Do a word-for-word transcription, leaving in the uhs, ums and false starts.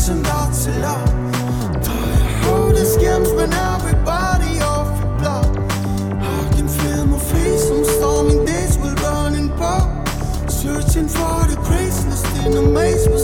som der til op. For jeg har det skærms, men everybody off i blot. I can feel my face, some storming days will burning pop. Searching for the craziness in a maze.